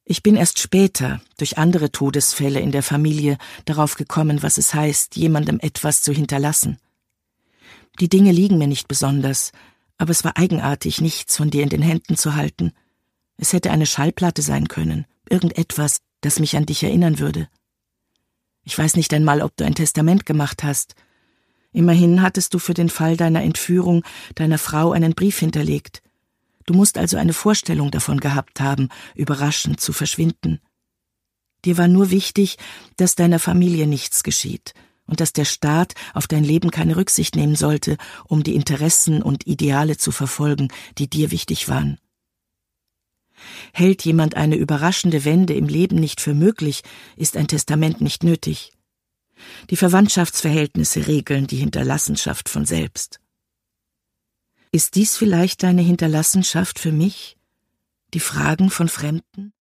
Ich bin erst später, durch andere Todesfälle in der Familie, darauf gekommen, was es heißt, jemandem etwas zu hinterlassen. Die Dinge liegen mir nicht besonders, aber es war eigenartig, nichts von dir in den Händen zu halten. Es hätte eine Schallplatte sein können, irgendetwas, das mich an dich erinnern würde. Ich weiß nicht einmal, ob du ein Testament gemacht hast. Immerhin hattest du für den Fall deiner Entführung deiner Frau einen Brief hinterlegt. Du musst also eine Vorstellung davon gehabt haben, überraschend zu verschwinden. Dir war nur wichtig, dass deiner Familie nichts geschieht und dass der Staat auf dein Leben keine Rücksicht nehmen sollte, um die Interessen und Ideale zu verfolgen, die dir wichtig waren. Hält jemand eine überraschende Wende im Leben nicht für möglich, ist ein Testament nicht nötig. Die Verwandtschaftsverhältnisse regeln die Hinterlassenschaft von selbst. Ist dies vielleicht deine Hinterlassenschaft für mich? Die Fragen von Fremden?